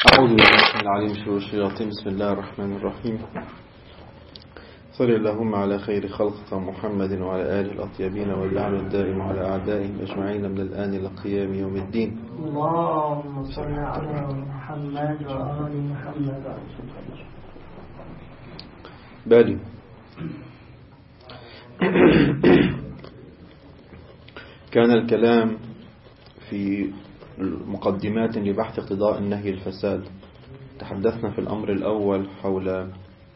أعوذ بالله العليم من شرور الشياطين. بسم الله الرحمن الرحيم. صل اللهم على خير خلقك محمد وعلى آله الأطيبين واللعن الدائم على أعدائهم أجمعين من الآن إلى قيام يوم الدين. اللهم صل على محمد وآل محمد. بالي كان الكلام في مقدمات لبحث اقتضاء النهي الفساد. تحدثنا في الأمر الأول حول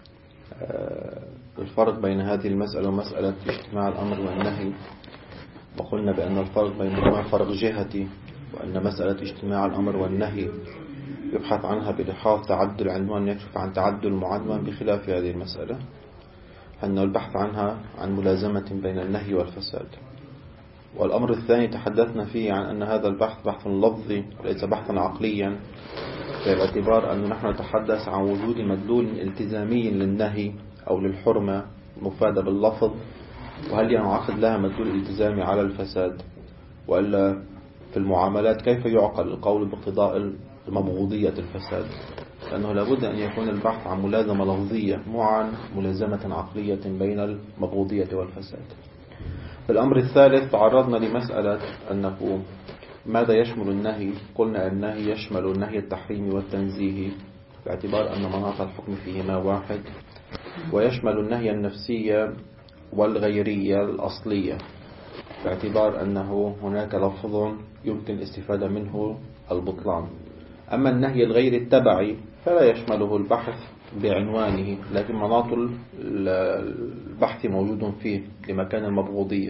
الفرق بين هذه المسألة ومسألة اجتماع الأمر والنهي، وقلنا بأن الفرق بينهما فرق جهتي، وأن مسألة اجتماع الأمر والنهي يبحث عنها بلحاظ تعدد العنوان يكشف عن تعدد المعنون، بخلاف هذه المسألة أن البحث عنها عن ملازمة بين النهي والفساد. والأمر الثاني تحدثنا فيه عن أن هذا البحث بحث لفظي وليس بحثا عقليا، باعتبار أن نحن نتحدث عن وجود مدلول التزامي للنهي أو للحرمة مفادة باللفظ، وهل ينعقد لها مدلول التزامي على الفساد، وإلا في المعاملات كيف يعقل القول باقتضاء المبغوضية الفساد، لأنه لابد أن يكون البحث عن ملازمة لفظية مو عن ملازمة عقلية بين المبغوضية والفساد. في الأمر الثالث تعرضنا لمسألة أنه ماذا يشمل النهي. قلنا النهي يشمل النهي التحريمي والتنزيهي باعتبار أن مناط الحكم فيهما واحد، ويشمل النهي النفسية والغيرية الأصلية باعتبار أنه هناك لفظ يمكن الاستفادة منه البطلان. أما النهي الغير التبعي فلا يشمله البحث بعنوانه، لكن مناط البحث موجود فيه لمكان المبغوضية.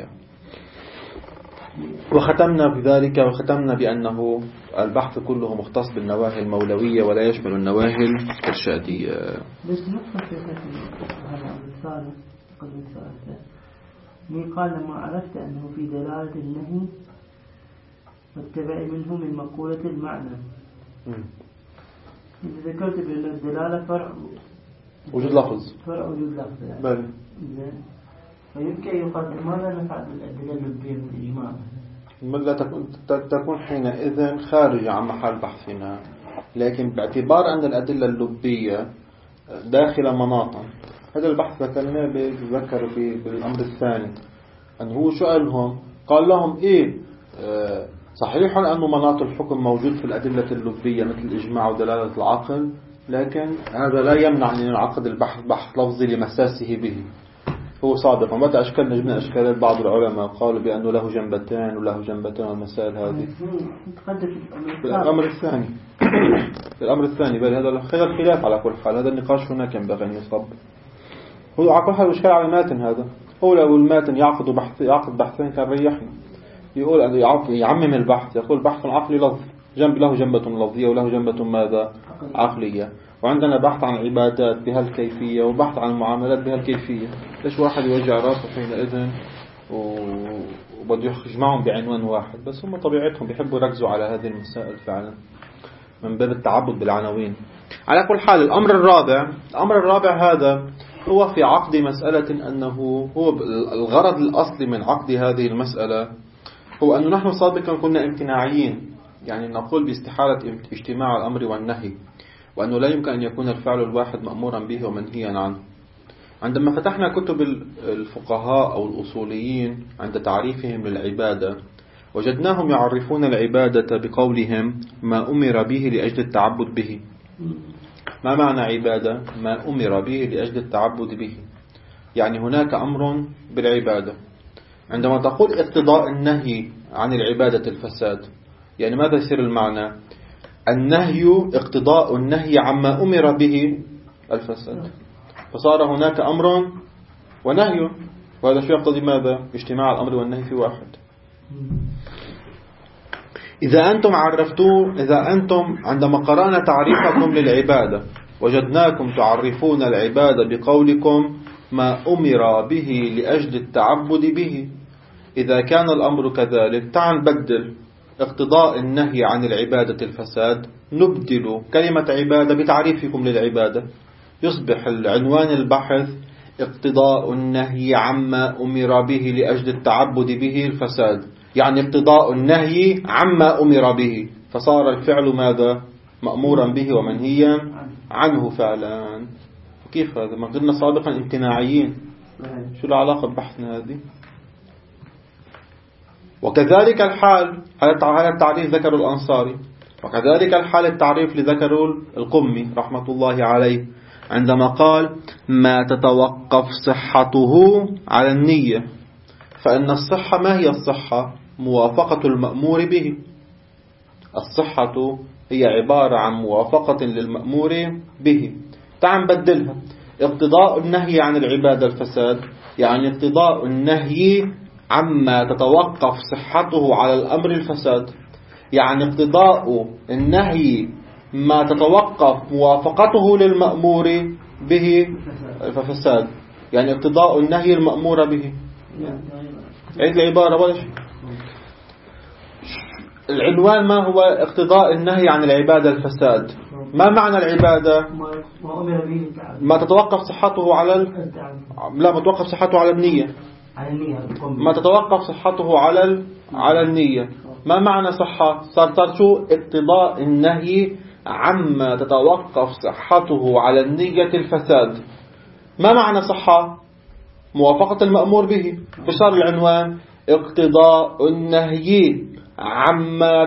وختمنا بذلك، وختمنا بأنه البحث كله مختص بالنواهي المولوية ولا يشمل النواهي الإرشادية. بس نقطة في هذا الثالث قبل الثالثة قال لما عرفت أنه في دلالة النهي والتبع منه من مقولة المعنى. إذا ذكرت بأن الدلالة فرع وجود لفظ، فرع وجود لفظ يعني. بل فيمكن يقال ماذا نفعل بالأدلة اللبية من الإجماع؟ لا تكون حينئذ خارج عن محل بحثنا، لكن باعتبار أن الأدلة اللبية داخل مناطا، هذا البحث ذكرناه بذكر بالأمر الثاني أنه هو سألهم قال لهم صحيح أن مناط الحكم موجود في الأدلة اللبية مثل الإجماع ودلالة العقل، لكن هذا لا يمنع أن ينعقد البحث بحث لفظي لمساسه به. هو سابقا متى أشكال نجمنا أشكالات بعض العلماء قالوا بأنه له جنبتان وله جنبتان والمسائل هذه بالأمر الثاني بالأمر الثاني بل هذا الخلاف على كل حال. هذا النقاش هناك ينبغي أن يصب. هو على كل حال إشكال على الماتن. هذا هو لو الماتن يعقد بحثين كان ريحنا. يقول أن يعمم البحث، يقول بحث عقلي لفظ جنب له جنبة لفظية وله جنبة ماذا عقلية، وعندنا بحث عن العبادات بها الكيفية وبحث عن المعاملات بها الكيفية. ليش واحد يوجع راسه حينئذ وبده يجمعهم بعنوان واحد؟ بس هم طبيعتهم بيحبوا يركزوا على هذه المسائل فعلا من باب التعبد بالعناوين. على كل حال الأمر الرابع هذا هو في عقد مسألة أنه هو الغرض الأصلي من عقد هذه المسألة هو أنه نحن سابقا كنا امتناعيين، يعني نقول باستحالة اجتماع الأمر والنهي، وأنه لا يمكن أن يكون الفعل الواحد مأمورا به ومنهيا عنه. عندما فتحنا كتب الفقهاء أو الأصوليين عند تعريفهم للعبادة وجدناهم يعرفون العبادة بقولهم ما أمر به لأجل التعبد به. ما معنى عبادة؟ ما أمر به لأجل التعبد به، يعني هناك أمر بالعبادة. عندما تقول اقتضاء النهي عن العبادة الفساد، يعني ماذا يصير المعنى؟ النهي اقتضاء النهي عما أمر به الفساد، فصار هناك أمر ونهي، وهذا شيء يقتضي ماذا؟ اجتماع الأمر والنهي في واحد. إذا أنتم عندما قرأنا تعريفكم للعبادة وجدناكم تعرفون العبادة بقولكم ما أمر به لأجل التعبد به، إذا كان الأمر كذلك تعال نبدل اقتضاء النهي عن العبادة الفساد، نبدل كلمة عبادة بتعريفكم للعبادة، يصبح العنوان البحث اقتضاء النهي عما أمر به لأجل التعبد به الفساد، يعني اقتضاء النهي عما أمر به، فصار الفعل ماذا؟ مأمورا به ومنهيا عنه فعلا. كيف هذا؟ ما قلنا سابقا امتناعيين، شو العلاقة ببحثنا هذه؟ وكذلك الحال، هذا التعريف ذكر الأنصاري، وكذلك الحال التعريف لذكر القمي رحمة الله عليه عندما قال ما تتوقف صحته على النية، فإن الصحة ما هي الصحة؟ موافقة المأمور به. الصحة هي عبارة عن موافقة للمأمور به. تعال نبدلها، اقتضاء النهي عن العبادة الفساد، يعني اقتضاء النهي عما تتوقف صحته على الأمر الفساد، يعني اقتضاء النهي ما تتوقف موافقته للمأمور به ففساد، يعني اقتضاء النهي المأمور به. عيد العبارة ولا شيء. العنوان ما هو؟ اقتضاء النهي عن العبادة الفساد. ما معنى العبادة؟ ما تتوقف صحته على لا، ما تتوقف صحته على النية. ما تتوقف صحته على النية. ما معنى صحة؟ صار شو؟ اقتضاء النهي عما تتوقف صحته على النية الفساد. ما معنى صحة؟ موافقة المأمور به. فصار العنوان اقتضاء النهي عما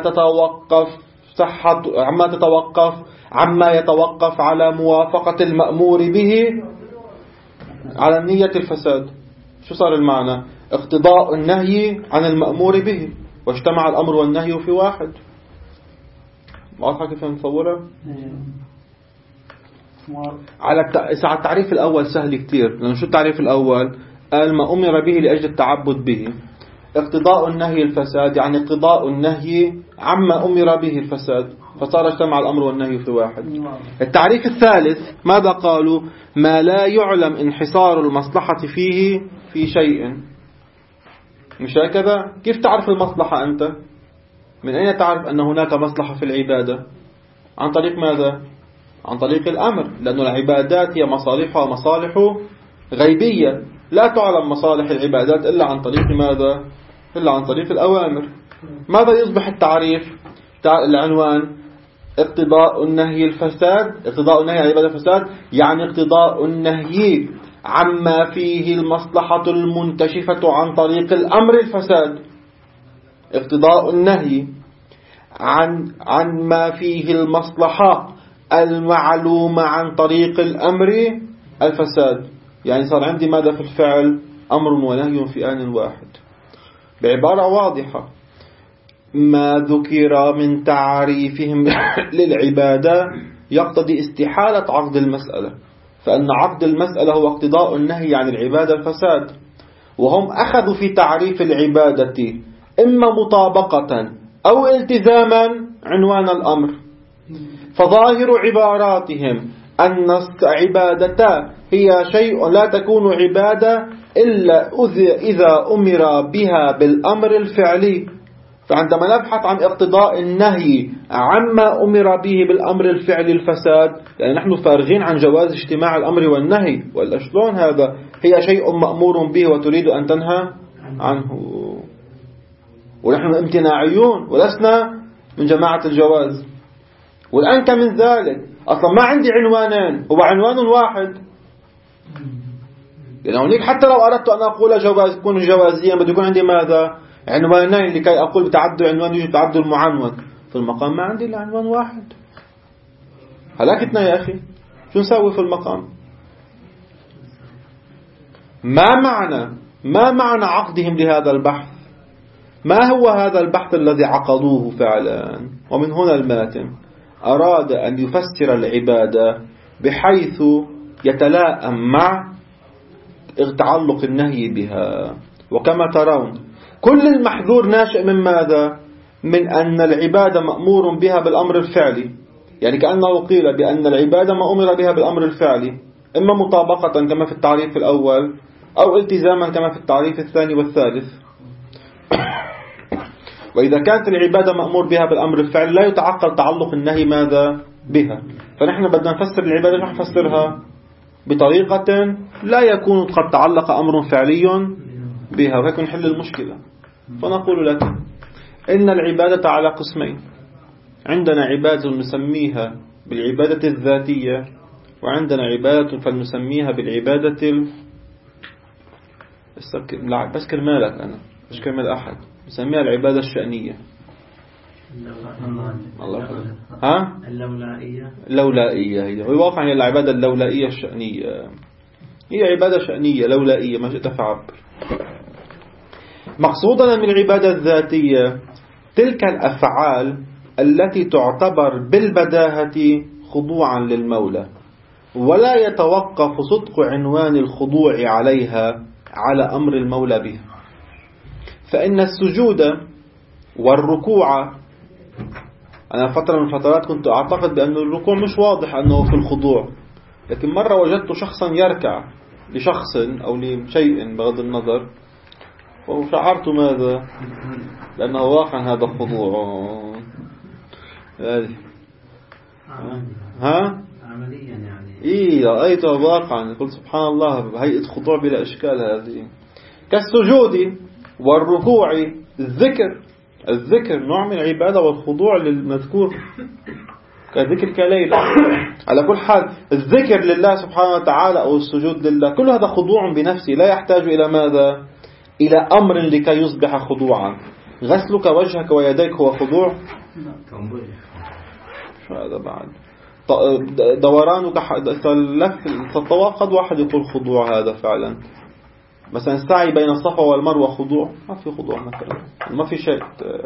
يتوقف على موافقة المأمور به على النية الفساد. شو صار المعنى؟ اقتضاء النهي عن المأمور به، واجتمع الأمر والنهي في واحد. واضحة كيف نصورها؟ على التعريف الأول سهل كتير، لأنه شو التعريف الأول؟ قال ما أمر به لأجل التعبد به. اقتضاء النهي الفساد، يعني اقتضاء النهي عما أمر به الفساد، فصار اجتمع الأمر والنهي في واحد. التعريف الثالث ماذا قالوا؟ ما لا يعلم انحصار المصلحة فيه في شيء. مش هكذا؟ كيف تعرف المصلحة أنت؟ من أين تعرف أن هناك مصلحة في العبادة؟ عن طريق ماذا؟ عن طريق الأمر، لأن العبادات هي مصالحها مصالح غيبية، لا تعلم مصالح العبادات إلا عن طريق ماذا؟ إلا عن طريق الأوامر. ماذا يصبح التعريف؟ العنوان اقتضاء النهي الفساد، اقتضاء النهي عن العبادة الفساد، يعني اقتضاء النهي عما فيه المصلحة المنكشفة عن طريق الأمر الفساد. اقتضاء النهي عن ما فيه المصلحة المعلومة عن طريق الأمر الفساد، يعني صار عندي ماذا في الفعل؟ أمر ونهي في آن واحد. بعبارة واضحة، ما ذكر من تعريفهم للعبادة يقتضي استحالة عقد المسألة، فإن عقد المسألة هو اقتضاء النهي عن العبادة الفساد، وهم أخذوا في تعريف العبادة إما مطابقة أو التزاما عنوان الأمر. فظاهر عباراتهم أن العبادة هي شيء لا تكون عبادة إلا إذا أمر بها بالأمر الفعلي. فعندما نبحث عن اقتضاء النهي عما أمر به بالأمر الفعلي الفساد، لأن نحن فارغين عن جواز اجتماع الأمر والنهي، ولا شلون هذا؟ هي شيء مأمور به وتريد أن تنهى عنه، ونحن امتناعيون ولسنا من جماعة الجواز. والأنكى من ذلك أصلا ما عندي عنوانين، هو عنوان واحد. لأن هناك حتى لو أردت أن أقول جواز يكون جوازيا بده يكون عندي ماذا؟ عنوانين لكي أقول بتعدد عنوان يجب تعدد المعنون. في المقام ما عندي إلا عنوان واحد. هلاكتنا يا أخي، شو نسوي في المقام؟ ما معنى عقدهم لهذا البحث؟ ما هو هذا البحث الذي عقدوه فعلا؟ ومن هنا الماتن أراد أن يفسر العبادة بحيث يتلائم مع تعلق النهي بها. وكما ترون كل المحذور ناشئ من ماذا؟ من أن العبادة مأمور بها بالأمر الفعلي، يعني كأنه قيل بأن العبادة ما أمر بها بالأمر الفعلي، إما مطابقة كما في التعريف الأول أو التزاما كما في التعريف الثاني والثالث. وإذا كانت العبادة مأمور بها بالأمر الفعلي لا يتعقل تعلق النهي ماذا بها. فنحن بدنا نفسر العبادة، نحن نفسرها بطريقة لا يكون قد تعلق أمر فعلي بها، وهيك نحل المشكلة. فنقول لك إن العبادة على قسمين: عندنا عبادة نسميها بالعبادة الذاتية، وعندنا عبادة فلنسميها بالعبادة بس كرمالك أنا مش كرمال أحد، نسميها العبادة الشأنية. ها؟ اللولائية هي والواقع هي العبادة اللولائية الشأنية، هي عبادة شأنية لولائية ما شئت فعبر. مقصودنا من العبادة الذاتية تلك الأفعال التي تعتبر بالبداهة خضوعا للمولى، ولا يتوقف صدق عنوان الخضوع عليها على أمر المولى بها. فإن السجود والركوع، أنا فترة من الفترات كنت أعتقد بأن الركوع مش واضح أنه في الخضوع، لكن مرة وجدت شخصا يركع لشخص أو لشيء بغض النظر، وشعرت ماذا؟ لأنه واقعا هذا خضوع. ها؟ عمليا يعني إيه رأيته واقعا، قلت سبحان الله، هيئة خضوع بلا إشكال هذه. كالسجود والركوع الذكر نوع من العبادة والخضوع للمذكور كذكر كليلة. على كل حال الذكر لله سبحانه وتعالى أو السجود لله كل هذا خضوع بنفسه، لا يحتاج إلى ماذا؟ إلى أمر لكي يصبح خضوعا. غسلك وجهك ويديك هو خضوع؟ شو هذا بعد؟ دورانك الطواف قد واحد يقول خضوع، هذا فعلا. مثلا السعي بين الصفا والمروة خضوع؟ ما في خضوع مثلا، ما في شيء.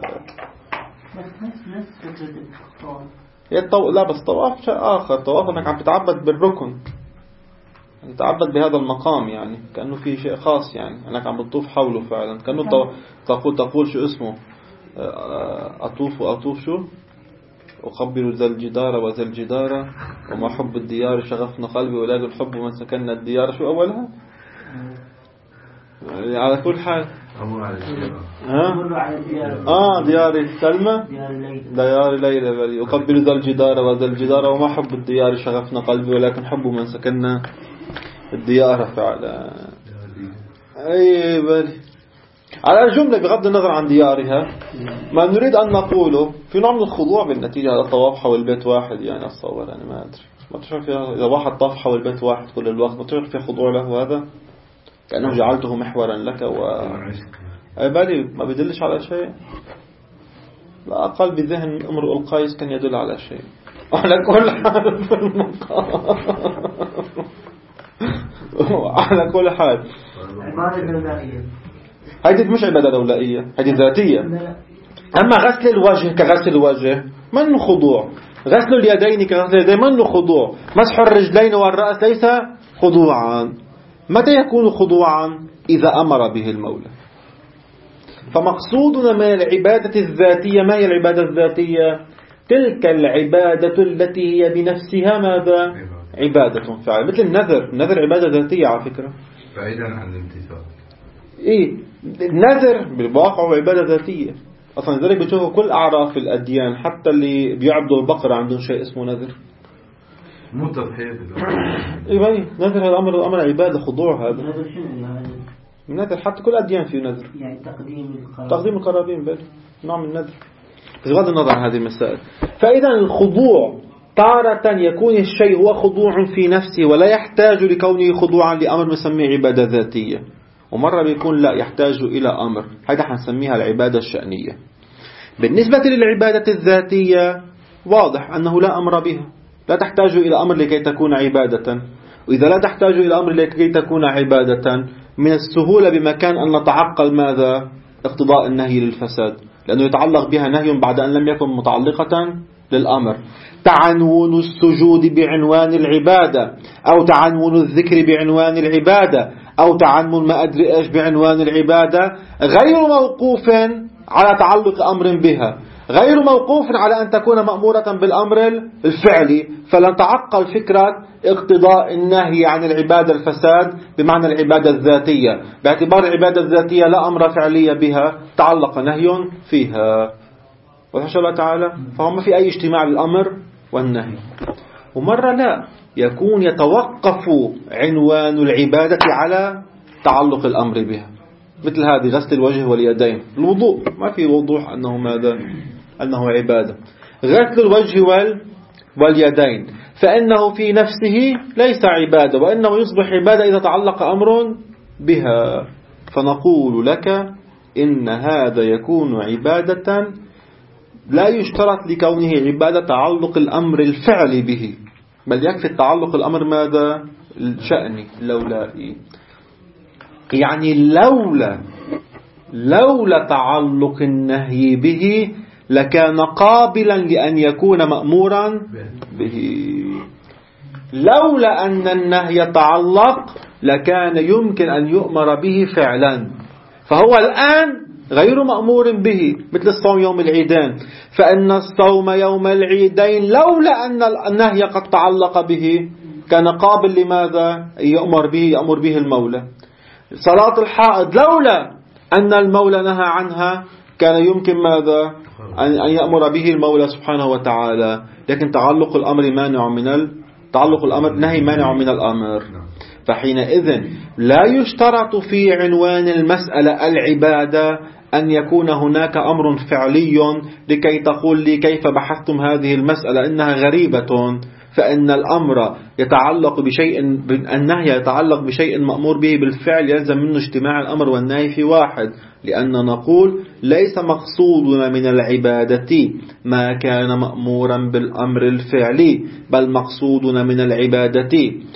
لا بس طواف شيء آخر. طواف أنك عم تتعبد بالركن، تتعبد بهذا المقام، يعني كأنه في شيء خاص، يعني أنك عم بتطوف حوله فعلا، كأنه تقول شو اسمه، أطوف شو أقبل ذا الجدار وذا الجدار وما حب الديار شغفنا قلبي ولا الحب من سكننا الديار. شو أولها؟ على كل حال ديار السلمى ديار ليلى بلي أقبل ذا الجدار وذا الجدار وما حب الديار شغفنا قلبي ولكن حب من سكننا الديار فعلا. أي بلي على الجملة بغض النظر عن ديارها، ما نريد أن نقوله في نوع من الخضوع بالنتيجة على الطواف حول بيت واحد. يعني أتصور أنا ما أدري، ما تشعر فيها إذا واحد طاف حول بيت واحد كل الوقت ما تشعر فيها خضوع له؟ هذا كأنه جعلته محورا لك أي بالي ما بيدلش على شيء. لا أقل بذهن امرؤ القيس كان يدل على شيء. على كل حال في المقام على كل حال هذه مش عبادة دولائية، هذه ذاتية. أما غسل الوجه كغسل الوجه منه خضوع، غسل اليدين كغسل اليدين منه خضوع، مسح الرجلين والرأس ليس خضوعا. متى يكون خضوعا؟ إذا أمر به المولى. فمقصودنا من العبادة الذاتية، ما هي العبادة الذاتية؟ تلك العبادة التي هي بنفسها ماذا؟ عبادة فعلا، مثل النذر عبادة ذاتية على فكرة، بعيدا عن الامتثال. إيه النذر بالواقع عبادة ذاتية أصلا. ذلك بتشوفوا كل أعراف الأديان حتى اللي بيعبدوا البقرة عندهم شيء اسمه نذر، مو تضحية. إيه بني نذر هذا أمر عبادة خضوع. هذا النذر حتى كل أديان فيه نذر، يعني تقديم القرابين بني نوع من النذر. بغض النظر عن هذه المسائل، فإذا الخضوع تارة يكون الشيء هو خضوع في نفسه ولا يحتاج لكونه خضوعا لأمر نسميه عبادة ذاتية، ومرة بيكون لا يحتاج إلى أمر، هذا حنسميها العبادة الشأنية. بالنسبة للعبادة الذاتية واضح أنه لا أمر بها، لا تحتاج إلى أمر لكي تكون عبادة. وإذا لا تحتاج إلى أمر لكي تكون عبادة من السهولة بمكان أن نتعقل ماذا؟ اقتضاء النهي للفساد، لأنه يتعلق بها نهي بعد أن لم يكن متعلقة للأمر. تعنون السجود بعنوان العبادة، أو تعنون الذكر بعنوان العبادة، أو تعنون ما أدري إيش بعنوان العبادة، غير موقوف على تعلق أمر بها، غير موقوف على أن تكون مأمورة بالأمر الفعلي. فلن تعقل فكرة اقتضاء النهي عن العبادة الفساد بمعنى العبادة الذاتية، باعتبار العبادة الذاتية لا أمر فعلي بها تعلق نهي فيها. وحشى الله تعالى، فهم في أي اجتماع للأمر والنهي. ومرة لا يكون يتوقف عنوان العبادة على تعلق الأمر بها، مثل هذه غسل الوجه واليدين، الوضوء ما في وضوح أنه ماذا؟ أنه عبادة. غسل الوجه واليدين، فإنه في نفسه ليس عبادة، وإنه يصبح عبادة إذا تعلق أمر بها. فنقول لك إن هذا يكون عبادة لا يشترط لكونه عبادة تعلق الأمر الفعل به، بل يكفي التعلق الأمر ماذا؟ الشأن، لولائي. يعني لولا تعلق النهي به لكان قابلا لأن يكون مأمورا به. لولا أن النهي تعلق لكان يمكن أن يؤمر به فعلا، فهو الآن غير مأمور به. مثل الصوم يوم العيدين، فإن الصوم يوم العيدين لولا أن النهي قد تعلق به كان قابل لماذا؟ يأمر به المولى. صلاة الحائض لولا أن المولى نهى عنها كان يمكن ماذا؟ أن يأمر به المولى سبحانه وتعالى، لكن تعلق الأمر نهي مانع من الأمر. فحينئذ لا يشترط في عنوان المسألة العبادة أن يكون هناك أمر فعلي لكي تقول لي كيف بحثتم هذه المسألة إنها غريبة. فإن الأمر يتعلق بشيء، النهي يتعلق بشيء مأمور به بالفعل، يلزم منه اجتماع الأمر والنهي في واحد. لأن نقول ليس مقصودنا من العبادة ما كان مأمورا بالأمر الفعلي، بل مقصودنا من العبادة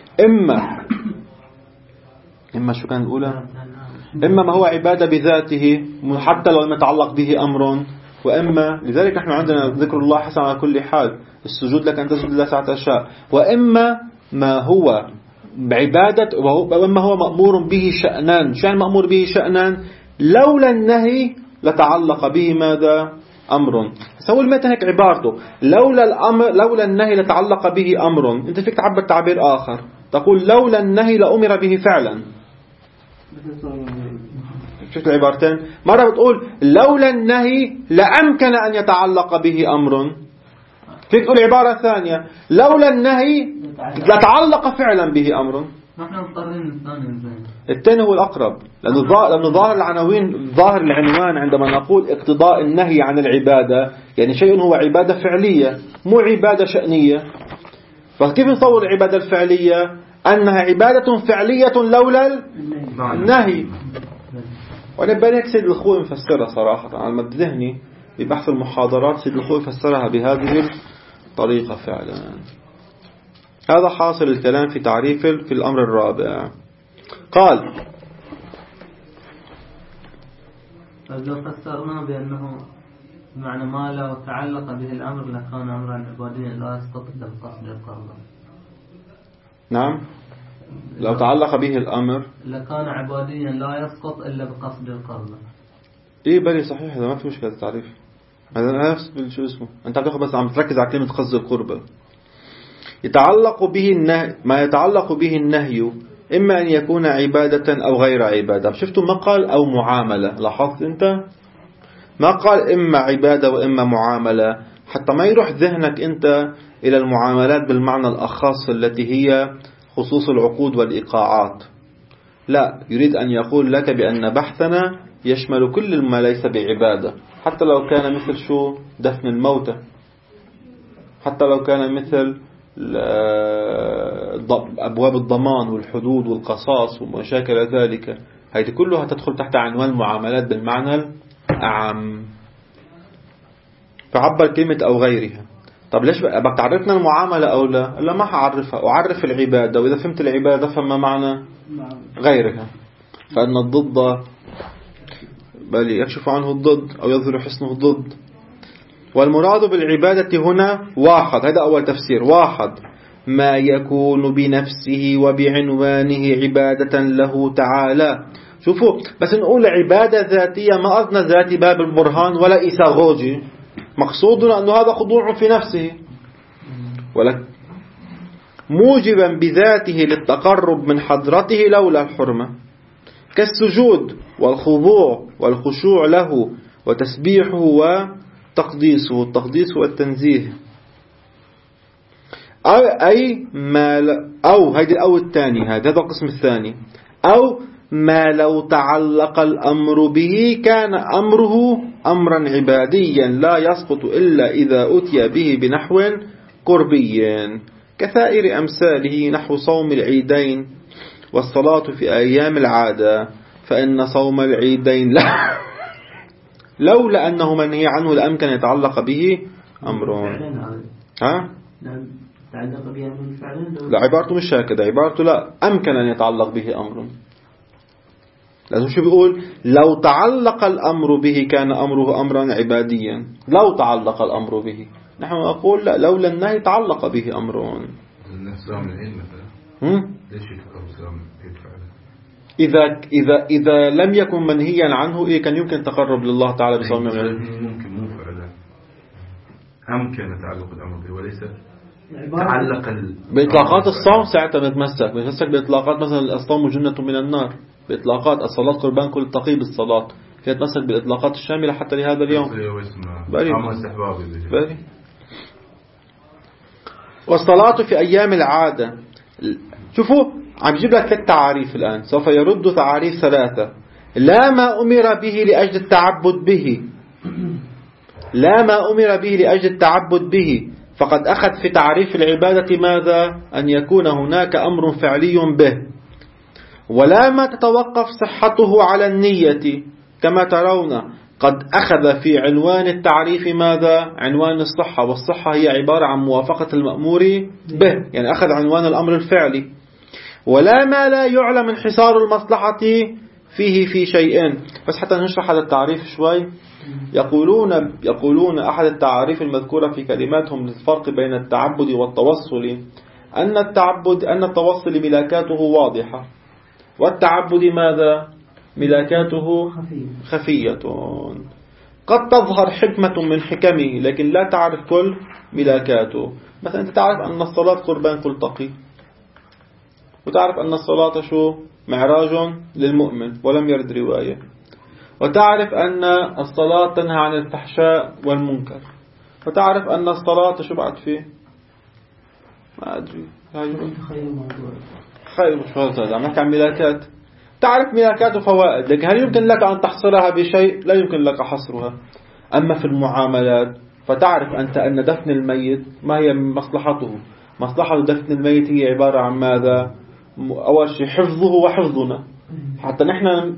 إما شو كان الأولى؟ إما ما هو عبادة بذاته حتى لو يتعلق به أمر، وإما لذلك نحن عندنا ذكر الله حسن على كل حال، السجود لك أن تسجد لله ساعة أشياء، وإما ما هو بعبادة وإما هو مأمور به شأنان. شأن مأمور به شأنان لولا النهي لتعلق به ماذا؟ أمر. سوي المتن هيك عبارته، لولا النهي لتعلق به أمر. أنت فيك تعبر تعبير آخر، تقول لولا النهي لأمر به فعلا. شفت العبارتين؟ مرة بتقول لولا النهي لأمكن أن يتعلق به أمر. فيك تقول عبارة ثانية لولا النهي لتعلق فعلا به أمر. نحن مضطرين الثاني هو الأقرب، لأنه ظاهر العنوان، ظاهر العنوان عندما نقول اقتضاء النهي عن العبادة يعني شيء هو عبادة فعلية مو عبادة شأنية. فكيف نصور العبادة الفعلية؟ أنها عبادة فعلية لولا النهي. وأنا بنيك سيد الخوي مفسرها صراحة على المد ذهني ببحث المحاضرات، سيد الخوي فسرها بهذه الطريقة فعلا. هذا حاصل الكلام في تعريف في الأمر الرابع. قال لو فسرنا بأنه معنى ما لو تعلق به الأمر لكان أمرا عباديا لا يسقط إلا بقصد القرب. نعم، لو تعلق به الأمر لكان عباديا لا يسقط إلا بقصد القرب. إيه بلي صحيح، هذا ما في مشكلة التعريف، هذا نفس شو اسمه. أنت بتاخذ بس عم تركز على كلمة قصد القرب. يتعلق به النهي، ما يتعلق به النهي إما أن يكون عبادة أو غير عبادة. شفتوا ما قال أو معاملة؟ لاحظت أنت ما قال إما عبادة وإما معاملة، حتى ما يروح ذهنك أنت إلى المعاملات بالمعنى الأخص التي هي خصوص العقود والإيقاعات. لا، يريد أن يقول لك بأن بحثنا يشمل كل ما ليس بعبادة، حتى لو كان مثل شو؟ دفن الموتى، حتى لو كان مثل أبواب الضمان والحدود والقصاص ومشاكل ذلك. هذه كلها تدخل تحت عنوان المعاملات بالمعنى الأعم. فعبر كلمة أو غيرها. طب ليش بقى تعرفنا المعاملة أو لا؟ لا، ما حعرفها، أعرف العبادة، وإذا فهمت العبادة فما معنى غيرها، فإن الضد بل يكشف عنه الضد أو يظهر حسنه الضد. والمراد بالعبادة هنا واحد، هذا أول تفسير، واحد ما يكون بنفسه وبعنوانه عبادة له تعالى. شوفوا، بس نقول عبادة ذاتية ما أظن ذاتي باب البرهان ولا إيساغوجي، مقصودنا أنه هذا خضوع في نفسه، ولكن موجبا بذاته للتقرب من حضرته لولا الحرمة، كالسجود والخضوع والخشوع له وتسبيحه وتقديسه. التقديس والتنزيه أو هذا الأو الثاني، هذا القسم الثاني، أو ما لو تعلق الأمر به كان أمره أمرا عباديا لا يسقط إلا إذا أتي به بنحو قربي كثائر أمثاله نحو صوم العيدين والصلاة في أيام العادة فإن صوم العيدين لولا أنه منهي عنه لأمكن يتعلق به أمر. ها؟ تعلق به أمر فعلا. لا عبارته مش هكذا، عبارته لا أمكن أن يتعلق به أمر. لازم شو بيقول؟ لو تعلق الأمر به كان أمره أمرا عباديا. لو تعلق الأمر به، نحن نقول لا، لولا النهي تعلق به أمر. صيام العيد مثلا ليش يتقرب صيام العيد فعلا؟ إذا لم يكن منهيا عنه إيه كان يمكن تقرب لله تعالى بصوم العيد. ممكن مو فعلا أمكن تعلق الأمر به وليس تعلق بإطلاقات الصوم ساعتها بتمسك بإطلاقات مثلا الصوم جنة من النار، بإطلاقات الصلاة قربان كل تقي بالصلاة، فيها تمسك بالإطلاقات الشاملة حتى لهذا اليوم. باري. والصلاة في أيام العادة. شوفوا عم يجيب لك 3 تعاريف الآن، سوف يرد تعاريف 3. لا ما أمر به لأجل التعبد به، لا ما أمر به لأجل التعبد به، فقد أخذ في تعريف العبادة ماذا؟ أن يكون هناك أمر فعلي به. ولا ما تتوقف صحته على النية، كما ترون قد أخذ في عنوان التعريف ماذا؟ عنوان الصحة، والصحة هي عبارة عن موافقة المأمور به، يعني أخذ عنوان الأمر الفعلي. ولا ما لا يعلم انحصار المصلحة فيه في شيئين. بس حتى نشرح هذا التعريف شوي. يقولون أحد التعاريف المذكورة في كلماتهم للفرق بين التعبد والتوصل أن التوصل ملاكاته واضحة، والتعبد ماذا؟ ملاكاته خفية. قد تظهر حكمة من حكمه لكن لا تعرف كل ملاكاته. مثلا أنت تعرف أن الصلاة قربان كل تقي، وتعرف أن الصلاة شو؟ معراج للمؤمن ولم يرد رواية، وتعرف أن الصلاة تنهى عن الفحشاء والمنكر، وتعرف أن الصلاة شو بعد فيه؟ ما أدري. خير مش هذا، عم نحكي عن ملاكات. تعرف ملاكات وفوائد، لكن هل يمكن لك أن تحصرها بشيء؟ لا يمكن لك حصرها. أما في المعاملات فتعرف أنت أن دفن الميت ما هي مصلحته؟ مصلحة دفن الميت هي عبارة عن ماذا؟ أول شيء حفظه وحفظنا، حتى نحن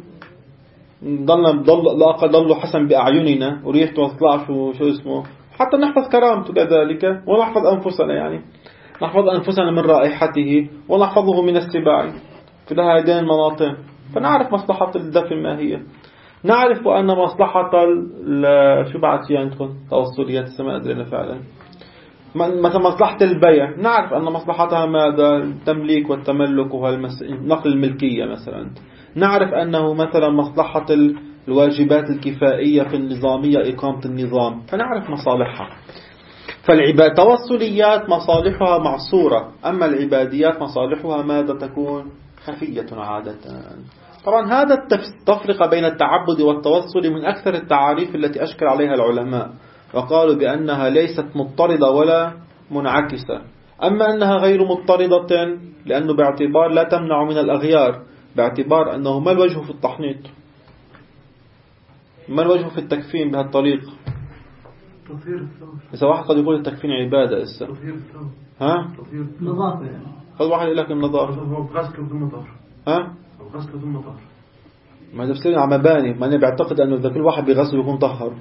ضل حسن بأعيننا وريحته وطلع شو اسمه، حتى نحفظ كرامته كذلك، ونحفظ أنفسنا، يعني نحفظ أنفسنا من رائحته ونحفظه من السباع في هذين المناطق. فنعرف مصلحة الدفن ما هي. نعرف أن مصلحة شو بعد شيء عندكم توصليات السماء أدرينا فعلا، مثلا مصلحة البيع نعرف أن مصلحتها ماذا؟ التمليك والتملك ونقل الملكية مثلا. نعرف أنه مثلا مصلحة الواجبات الكفائية في النظامية إقامة النظام، فنعرف مصالحها. فالتوصليات مصالحها معصورة، أما العباديات مصالحها ماذا تكون؟ خفية عادة. طبعا هذا التفرقة بين التعبد والتوصل من أكثر التعاريف التي أشكل عليها العلماء، وقالوا بأنها ليست مضطردة ولا منعكسة. أما أنها غير مضطردة لأنه باعتبار لا تمنع من الأغيار، باعتبار أنه ما الوجه في التحنيط؟ ما الوجه في التكفين بهالطريقة؟ إذا واحد قد يقول التكفين عبادة إسا ها؟ نظافة يعني. قد واحد يقول لك النظافة غسل بدون مطهر. ها؟ غسل بدون مطهر. ما تفسير على مباني، ما أنا بعتقد أنه إذا كل واحد بيغسل يكون طهر،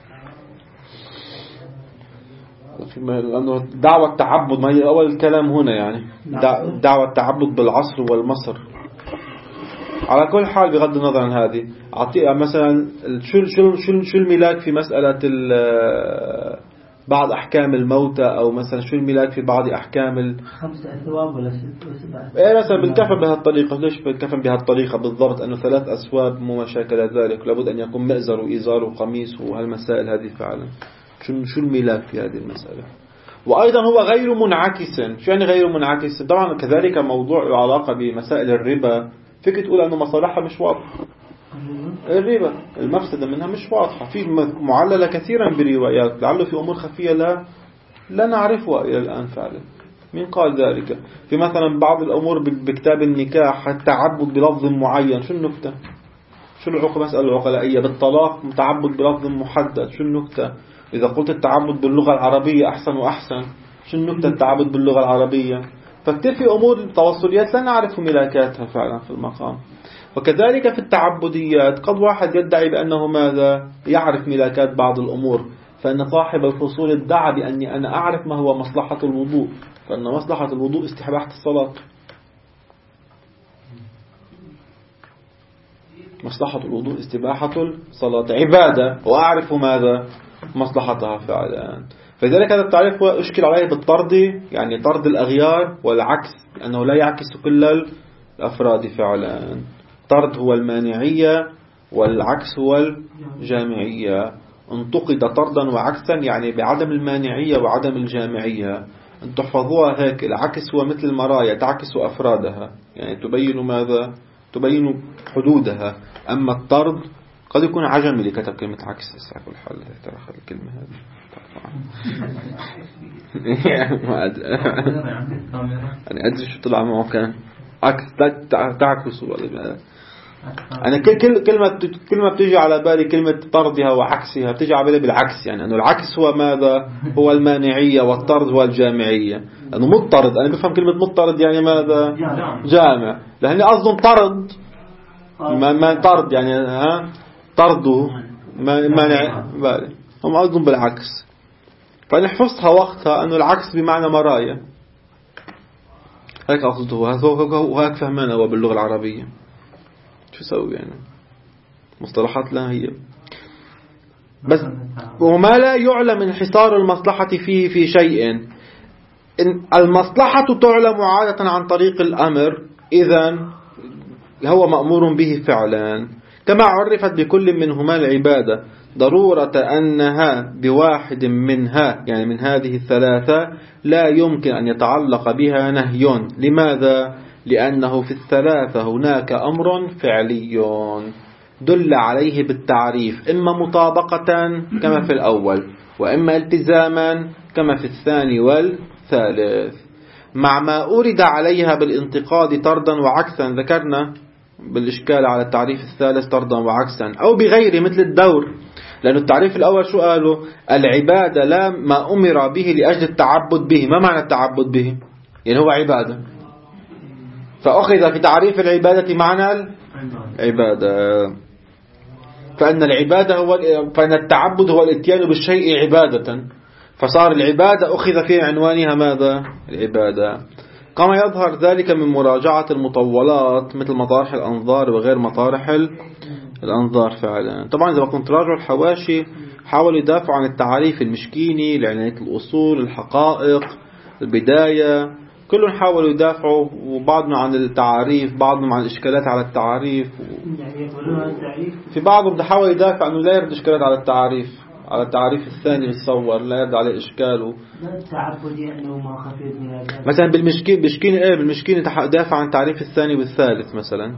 لأنه دعوة التعبد ما هي أول الكلام هنا، يعني دعوة التعبد بالعصر والمصر. على كل حال بغض النظر عن هذه، مثلا شو الملاك في مسألة بعض أحكام الموتى، أو مثلا شو الملاك في بعض أحكام 5 أثواب ولا 7؟ إيه مثلا بالكفن بهالطريقة. ليش بالكفن بهالطريقة بالضبط؟ أنه 3 أثواب مو مشاكل ذلك، لابد أن يكون مئزر وإزار وقميص وهالمسائل هذه فعلا. شو الملاك في هذه المسألة؟ وأيضا هو غير منعكس. شو يعني غير منعكس؟ طبعا كذلك موضوع له علاقة بمسائل الربا. فيك تقول أنه مصالحها مش واضحة. الربا المفسدة منها مش واضحة، في معللة كثيرا بروايات، لعله في أمور خفية لا نعرفها إلى الآن فعلا. مين قال ذلك؟ في مثلا بعض الأمور بكتاب النكاح التعبد بلفظ معين، شو النكتة؟ شو العقوبة؟ مسألة العقلائية. بالطلاق متعبد بلفظ محدد، شو النكتة؟ إذا قلت التعبد باللغة العربية أحسن وأحسن، شو النكتة التعبد باللغة العربية؟ فكتير في أمور توصليات لا نعرف ملاكاتها فعلا في المقام. وكذلك في التعبديات قد واحد يدعي بأنه ماذا؟ يعرف ملاكات بعض الأمور، فإن صاحب الفصول ادعى بأني أنا أعرف ما هو مصلحة الوضوء، فإن مصلحة الوضوء استحباح الصلاة. مصلحة الوضوء استباحة الصلاة عبادة، وأعرف ماذا مصلحتها فعلا. فلذلك هذا التعريف هو أشكل عليه بالطرد، يعني طرد الأغيار والعكس، لأنه لا يعكس كل الأفراد فعلا. طرد هو المانعية والعكس هو الجامعية. انتقد طردا وعكسا يعني بعدم المانعية وعدم الجامعية. أن تحفظوها هيك. العكس هو مثل المرايا تعكس أفرادها، يعني تبين ماذا؟ تبين حدودها. أما الطرد قد يكون عجمي اللي كتب كلمة عكس على كل حال ترى الكلمة هذه ما أدري أنا أدري شو طلع معه كان عكس تعكس. أنا كلمة بتيجي على بالي كلمة طردها وعكسها بتيجي على بالي بالعكس، يعني أنه العكس هو ماذا؟ هو المانعية والطرد هو الجامعية. أنه مضطرد أنا بفهم كلمة مضطرد يعني ماذا؟ جامع. لأني أصلا طرد ما طرد يعني طرده مانع بالي، هم أصلا بالعكس. فأنا حفظتها وقتها أنه العكس بمعنى مرايا، هيك أقصده وهيك فهمنا هو باللغة العربية. شو سوي يعني مصطلحات لا هي بس. وما لا يعلم انحصار المصلحة فيه في شيء. إن المصلحة تعلم عادة عن طريق الأمر، إذن هو مأمور به فعلا، كما عرفت بكل منهما العبادة ضرورة أنها بواحد منها، يعني من هذه الثلاثة لا يمكن أن يتعلق بها نهي. لماذا؟ لأنه في الثلاثة هناك أمر فعلي دل عليه بالتعريف، إما مطابقة كما في الأول، وإما التزاما كما في الثاني والثالث، مع ما أورد عليها بالانتقاد طردا وعكسا. ذكرنا بالإشكال على التعريف الثالث طردا وعكسا، أو بغير مثل الدور، لأن التعريف الأول شو قالوا؟ العبادة لا ما أمر به لأجل التعبد به. ما معنى التعبد به؟ يعني هو عبادة، فأخذ في تعريف العبادة معنى العبادة، فأن التعبد هو الاتيان بالشيء عبادة، فصار العبادة أخذ في عنوانها ماذا؟ العبادة. كما يظهر ذلك من مراجعة المطولات مثل مطارح الأنظار وغير مطارح الأنظار فعلا. طبعا إذا كنت راجعوا الحواشي حاولوا يدافعوا عن التعريف المشكيني لعناية الأصول، الحقائق، البداية، كلهم حاولوا يدافعوا، وبعضنا عن التعاريف، بعضهم عن الإشكالات على التعاريف. في بعضهم ده حاول يدافع أنه لا يرد إشكالات على التعاريف، على التعريف الثاني يتصور لا يرد عليه إشكاله. تعبدي أنه ما خفيف من مثلا بالمشكين دافع عن التعريف الثاني والثالث. مثلا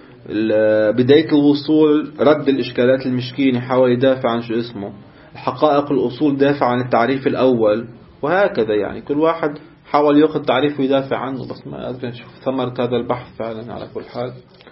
بداية الوصول رد الإشكالات المشكين حاول يدافع عن شو اسمه. الحقائق الأصول دافع عن التعريف الأول، وهكذا يعني كل واحد حاول يأخذ تعريف ويدافع عنه. بس ما أدري نشوف ثمرة هذا البحث فعلا على كل حال.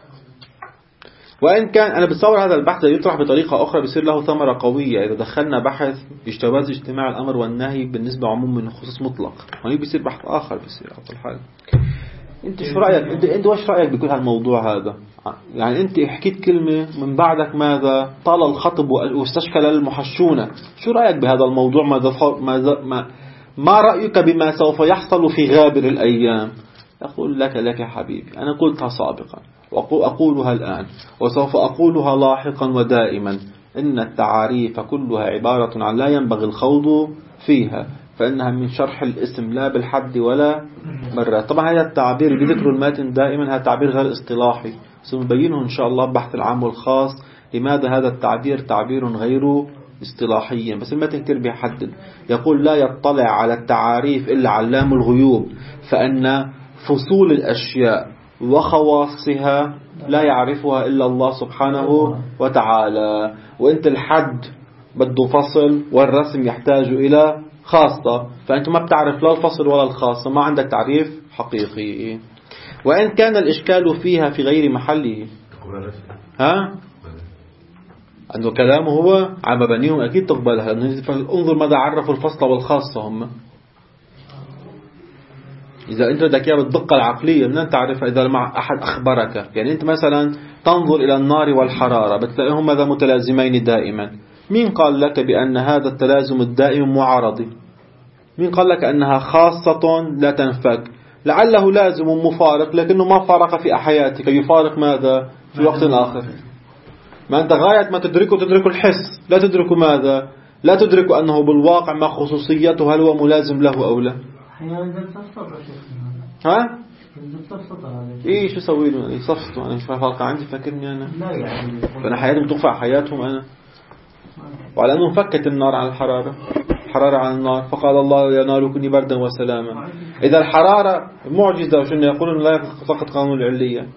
وإن كان أنا بتصور هذا البحث يطرح بطريقة أخرى بيصير له ثمرة قوية. إذا دخلنا بحث جواز اجتماع الأمر والنهي بالنسبة عموم من خصوص مطلق، هني بيصير بحث آخر بيصير على كل حال. أنت شو رأيك؟ أنت وش رأيك بكل هالموضوع هذا؟ يعني أنت حكيت كلمة من بعدك ماذا طال الخطب واستشكل المحشونة. شو رأيك بهذا الموضوع؟ ما رأيك بما سوف يحصل في غابر الأيام؟ أقول لك يا حبيبي، أنا قلتها سابقا وأقولها الآن وسوف أقولها لاحقا ودائما، إن التعاريف كلها عبارة عن لا ينبغي الخوض فيها، فإنها من شرح الاسم لا بالحد ولا مرة. طبعا هذا التعبير بذكر الماتن دائما هذا تعبير غير اصطلاحي، سنبينه إن شاء الله بحث العام والخاص لماذا هذا التعبير تعبير غير اصطلاحيا. بس المتن كتير بيحدد، يقول لا يطلع على التعاريف إلا علام الغيوب، فأن فصول الأشياء وخواصها لا يعرفها إلا الله سبحانه وتعالى. وإنت الحد بده فصل والرسم يحتاج إلى خاصة، فأنت ما بتعرف لا الفصل ولا الخاصة، ما عندك تعريف حقيقي. وإن كان الإشكال فيها في غير محله، أنه كلامه هو عم مبانيهم أكيد تقبلها، انظر ماذا عرفوا الفصل والخاصة هم. إذا أنت بدك إياه بالدقة العقلية من تعرفها؟ إذا مع أحد أخبرك، يعني أنت مثلا تنظر إلى النار والحرارة بتلاقيهم ماذا متلازمين دائما. مين قال لك بأن هذا التلازم الدائم معارضي؟ مين قال لك أنها خاصة لا تنفك؟ لعله لازم مفارق لكنه ما فارق في حياتك، يفارق ماذا في وقت آخر. ما أنت غاية ما تدرك الحس، لا تدرك ماذا، لا تدرك أنه بالواقع ما خصوصيته، هل هو ملازم له أو لا. ها؟ إيه شو سوي له؟ يصفصوا أنا مش فارقة عندي، فاكرني أنا لا يعني فأنا حياتي بتقفع حياتهم أنا. وعلى أنه فكت النار عن الحرارة، الحرارة عن النار، فقال الله يا نار كوني بردا وسلاما. إذا الحرارة معجزة وشنو يقولون لا فقط قانون العلية.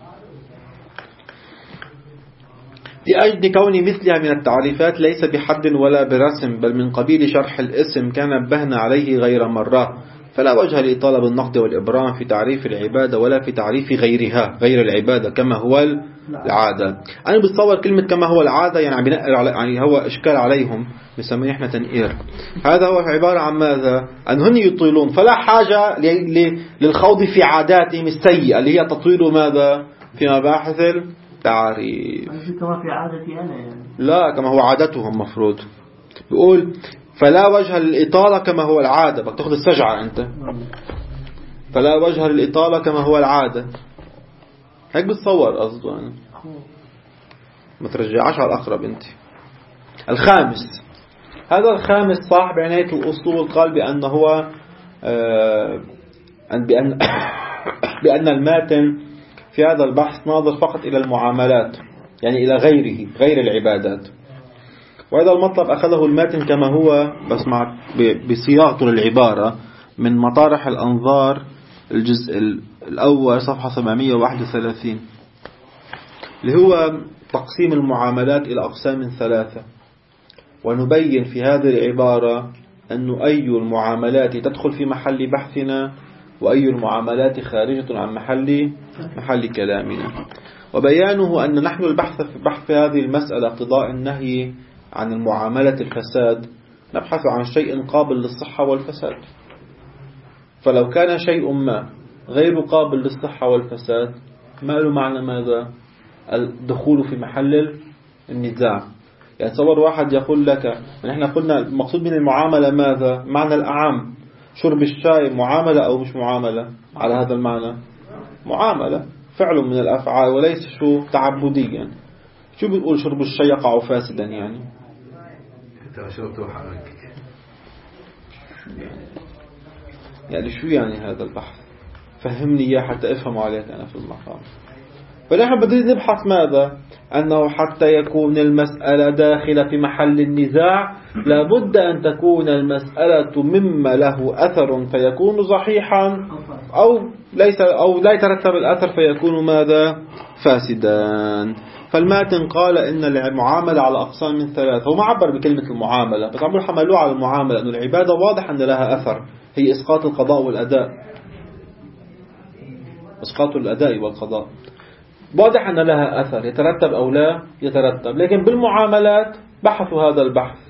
لأجل كون مثلها من التعريفات ليس بحد ولا برسم، بل من قبيل شرح الاسم كان نبهنا عليه غير مرة، فلا وجه لإطالة بالنقد والإبرام في تعريف العبادة ولا في تعريف غيرها غير العبادة كما هو العادة. أنا بتصور كلمة كما هو العادة يعني عم بنقر يعني هو إشكال عليهم، بنسميه إحنا تنقير. هذا هو عبارة عن ماذا؟ أنهم يطيلون، فلا حاجة للخوض في عاداتهم السيئة اللي هي تطويل ماذا في مباحث التعريف. كما في عادتي أنا يعني. لا كما هو عادتهم مفروض. بيقول فلا وجه للإطالة كما هو العادة، بدك تاخذ السجعة أنت. فلا وجه للإطالة كما هو العادة، هيك بتصور قصده أنا، ما ترجعش على الأقرب أنت. الخامس، هذا الخامس صاحب عناية الأصول قال بأن هو بأن الماتن في هذا البحث ناظر فقط إلى المعاملات، يعني إلى غير العبادات. وهذا المطلب أخذه الماتن كما هو بس مع بصياغته للعبارة من مطارح الأنظار الجزء الأول صفحة 731، اللي هو تقسيم المعاملات إلى أقسام ثلاثة. ونبين في هذه العبارة أن أي المعاملات تدخل في محل بحثنا وأي المعاملات خارجة عن محل كلامنا. وبيانه أن نحن البحث في بحث هذه المسألة اقتضاء النهي عن المعاملة الفساد، نبحث عن شيء قابل للصحة والفساد. فلو كان شيء ما غير قابل للصحة والفساد ما له معنى ماذا الدخول في محل النزاع. يعني تصور واحد يقول لك نحن قلنا المقصود من المعاملة ماذا، معنى الأعم، شرب الشاي معاملة أو مش معاملة؟ على هذا المعنى معاملة، فعل من الأفعال وليس شو تعبديا. شو بتقول شرب الشاي يقع فاسدا يعني؟ يعني شو يعني هذا البحث؟ فهمني إياه حتى أفهم عليك أنا في المقام. فنحن بدنا نبحث ماذا؟ أنه حتى يكون المسألة داخلة في محل النزاع لابد أن تكون المسألة مما له أثر فيكون صحيحا أو لا يترتب الأثر فيكون ماذا فاسدا. فالماتن قال إن المعاملة على أقسام من ثلاثة، وما عبر بكلمة المعاملة بس عبر حملوه على المعاملة، أن العبادة واضح أن لها أثر، هي إسقاط القضاء والأداء، إسقاط الأداء والقضاء واضح أن لها أثر يترتب أو لا يترتب. لكن بالمعاملات بحثوا هذا البحث.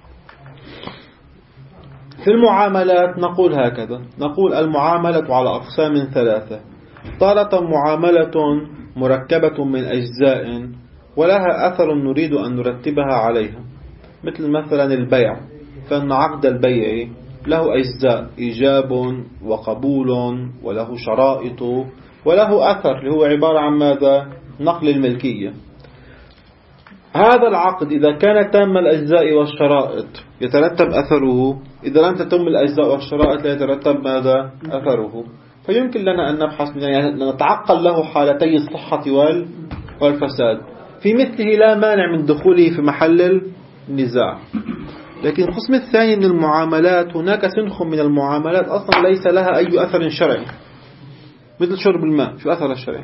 في المعاملات نقول هكذا، نقول المعاملة على أقسام ثلاثة. تارة معاملة مركبة من أجزاء ولها أثر نريد أن نرتبها عليها، مثلا البيع، فإن عقد البيع له أجزاء إيجاب وقبول وله شرائط وله أثر اللي هو عبارة عن ماذا؟ نقل الملكية. هذا العقد إذا كان تام الأجزاء والشرائط يترتب أثره، إذا لم تتم الأجزاء والشرائط لا يترتب ماذا؟ أثره. فيمكن لنا أن نبحث يعني نتعقل له حالتي الصحة والفساد، في مثله لا مانع من دخوله في محل النزاع. لكن القسم الثاني من المعاملات هناك سنخ من المعاملات أصلا ليس لها أي أثر شرعي، مثل شرب الماء، شو أثر الشرعي؟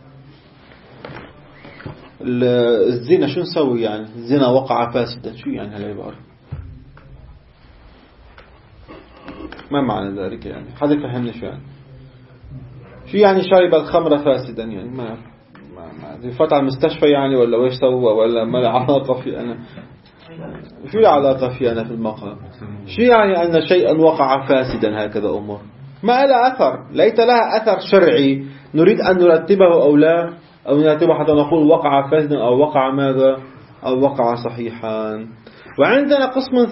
الزنا شو نسوي يعني؟ الزنا وقع فاسدا، شو يعني هالعبارة؟ ما معنى ذلك يعني؟ حد يفهمني شو يعني؟ شو يعني شرب الخمر فاسدا يعني؟ ما فات على المستشفى يعني ولا ويش سوى ولا ما له علاقة في أنا؟ شو له علاقة في أنا في المقام؟ شو يعني أن شيئا وقع فاسدا هكذا أمور؟ ما لها أثر، ليس لها أثر شرعي نريد أن نرتبه أو لا، أو نرتبه حتى نقول وقع فاسدا أو وقع ماذا أو وقع صحيحا. وعندنا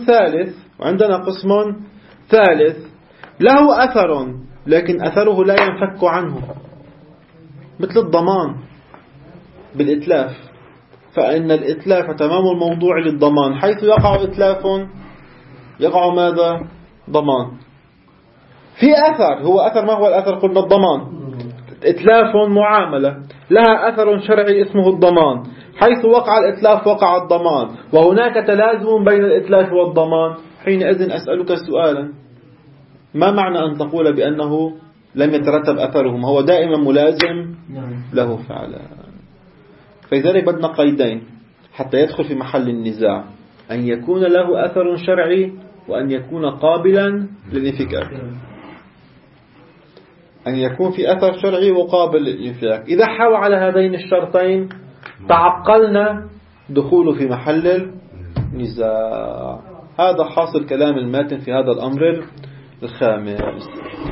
قسم ثالث له أثر لكن أثره لا ينفك عنه، مثل الضمان بالإتلاف، فإن الإتلاف تمام الموضوع للضمان، حيث يقع إتلاف يقع ماذا؟ ضمان. في أثر، هو أثر، ما هو الأثر؟ قلنا الضمان. إتلاف معاملة لها أثر شرعي اسمه الضمان، حيث وقع الإتلاف وقع الضمان، وهناك تلازم بين الإتلاف والضمان. حينئذ أسألك سؤالا، ما معنى أن تقول بأنه لم يترتب أثرهم؟ هو دائما ملازم له فعلا. فلذلك بدنا قيدين حتى يدخل في محل النزاع: أن يكون له أثر شرعي، وأن يكون قابلا للانفكاك. أن يكون في أثر شرعي وقابل للانفكاك. إذا حوى على هذين الشرطين تعقلنا دخول في محل النزاع. هذا حاصل كلام الماتن في هذا الأمر الخامس.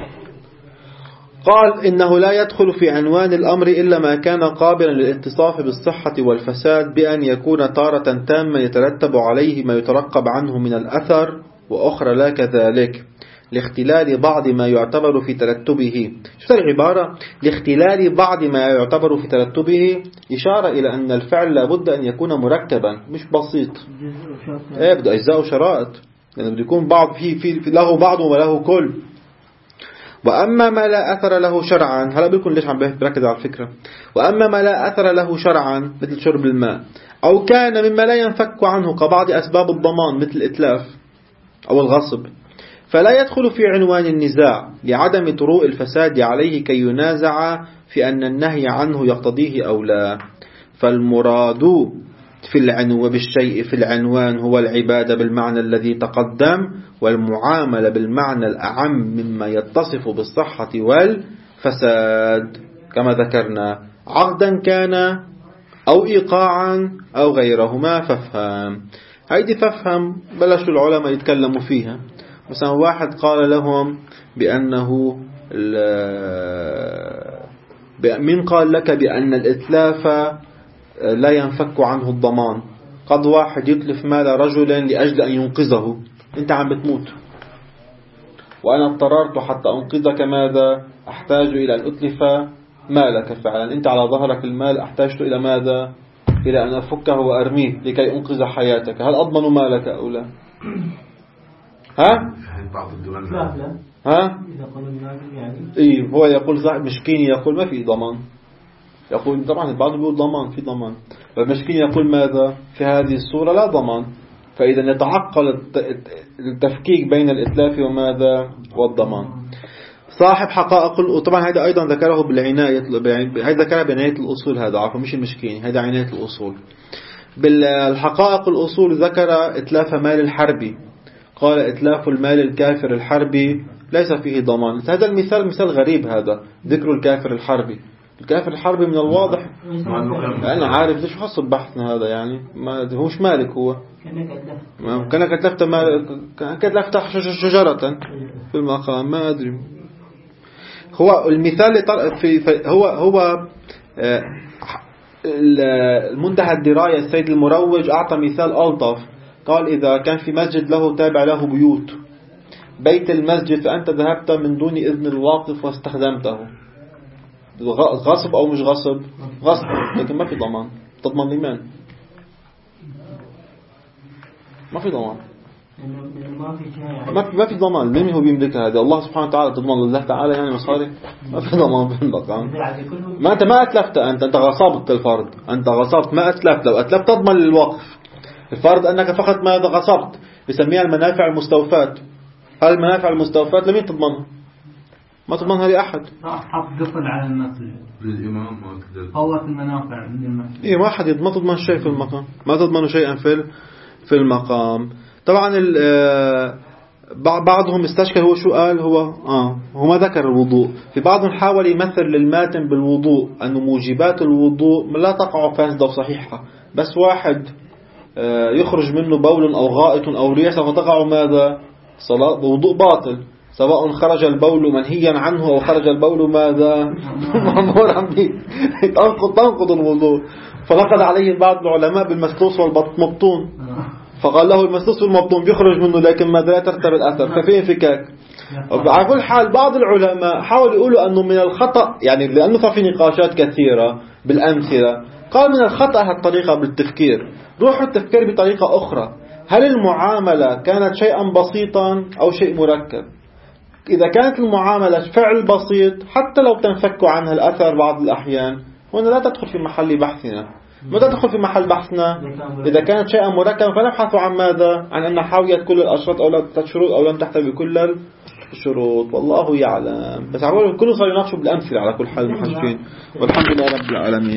قال إنه لا يدخل في عنوان الأمر إلا ما كان قابلا للاتصاف بالصحة والفساد، بأن يكون تارة تاما يترتب عليه ما يترقب عنه من الأثر، وأخرى لا كذلك، لاختلال بعض ما يعتبر في ترتبه. شو العبارة؟ لاختلال بعض ما يعتبر في ترتبه، إشارة إلى أن الفعل لابد أن يكون مركبا مش بسيط. بده أجزاء وشرائط، يعني بده يكون بعض في له بعض وله كل. وأما ما لا أثر له شرعا، هلا بيكون ليش عم بركز على الفكرة. وأما ما لا أثر له شرعا مثل شرب الماء، أو كان مما لا ينفك عنه كبعض أسباب الضمان مثل الإتلاف أو الغصب، فلا يدخل في عنوان النزاع لعدم طروء الفساد عليه كي ينازع في أن النهي عنه يقتضيه أو لا. فالمراد بالشيء في العنوان هو العبادة بالمعنى الذي تقدم، والمعاملة بالمعنى الأعم مما يتصف بالصحة والفساد كما ذكرنا، عقدا كان أو إيقاعا أو غيرهما. فافهم هيدي، فافهم بلشوا العلماء يتكلموا فيها. مثلا واحد قال لهم بأنه من قال لك بأن الإتلاف لا ينفك عنه الضمان؟ قد واحد يتلف مال رجل لأجل أن ينقذه، أنت عم بتموت وأنا اضطررت حتى أنقذك، ماذا؟ أحتاج إلى أن أتلف مالك فعلا، أنت على ظهرك المال، أحتاجت إلى ماذا؟ إلى أن أفكه وأرميه لكي أنقذ حياتك. هل أضمن مالك أو لا؟ ها؟ ها؟ إيه، هو يقول صاحب مشكين، يقول ما في ضمان، يقول طبعا البعض يقول ضمان، في ضمان. فالمشكين يقول ماذا؟ في هذه الصورة لا ضمان. فإذا يتعقل التفكيك بين الإتلاف وماذا؟ والضمان. صاحب حقائق، طبعا هذا أيضا ذكره بالعناية، هذا ذكره بعناية الأصول، هذا عفوا مش المشكين، هذا عناية الأصول. بالحقائق الأصول ذكر إتلاف مال الحربي، قال إتلاف المال الكافر الحربي ليس فيه ضمان. هذا المثال مثال غريب، هذا ذكر الكافر الحربي. الكافر الحربي من الواضح، أنا عارف ليش حصل بحثنا هذا، يعني ما هوش مالك، هو كأنك أتلفت شجرة في المقام، ما أدري. هو المثال هو المنتهى الدراية السيد المروج أعطى مثال ألطف، قال إذا كان في مسجد له تابع له بيوت، بيت المسجد فأنت ذهبت من دون إذن الواقف واستخدمته، غصب أو مش غصب؟ غصب، لكن ما في ضمان. تضمن لمن؟ ما في ضمان، ما في ضمان. من هو بيملك هذا؟ الله سبحانه وتعالى. تضمن لله تعالى يعني مصاري؟ ما في ضمان في المقام. ما أنت ما أتلفت، أنت غصبت الفرد، أنت غصبت ما أتلفت. لو أتلفت تضمن للوقف. الفرد أنك فقط ماذا؟ غصبت، بسميها المنافع المستوفات. هل المنافع المستوفات لمين تضمنها؟ ما تضمنها لأحد. حط قفل على النقل للإمام قوة المنافع من المسجد. إيه، ما حد ما تضمن شيء في المقام، ما تضمن شيئا في المقام. طبعا بعضهم استشكل هو شو قال هو ما ذكر الوضوء. في بعضهم حاول يمثل للماتن بالوضوء أنه موجبات الوضوء لا تقع فاسدة وصحيحة، بس واحد يخرج منه بول أو غائط أو ريح فتقع ماذا؟ صلاة وضوء باطل، سواء خرج البول منهيا عنه أو خرج البول ماذا؟ مأمورا به، تنقض الوضوء. فنقض عليه بعض العلماء بالمسلوس والمبطون، فقال له المسلوس والمبطون بيخرج منه لكن ماذا لا ترتب الأثر، ففي انفكاك. على كل حال بعض العلماء حاولوا يقولوا أنه من الخطأ، يعني لأنه صار في نقاشات كثيرة بالأمثلة، قال من الخطأ هالطريقة بالتفكير، روحوا التفكير بطريقة أخرى. هل المعاملة كانت شيئا بسيطا أو شيء مركب؟ إذا كانت المعاملة فعل بسيط حتى لو تنفك عنها الأثر بعض الأحيان، هنا لا تدخل في محل بحثنا. متى تدخل في محل بحثنا؟ إذا كانت شيئا مركبا فنبحث عن ماذا؟ عن أن حاويت كل الأشراط أو الشروط أو لم تحتوي كل الشروط، والله يعلم. بس عقول كله صار يناقشوا بالأمثلة على كل حال المحشين، والحمد لله رب العالمين.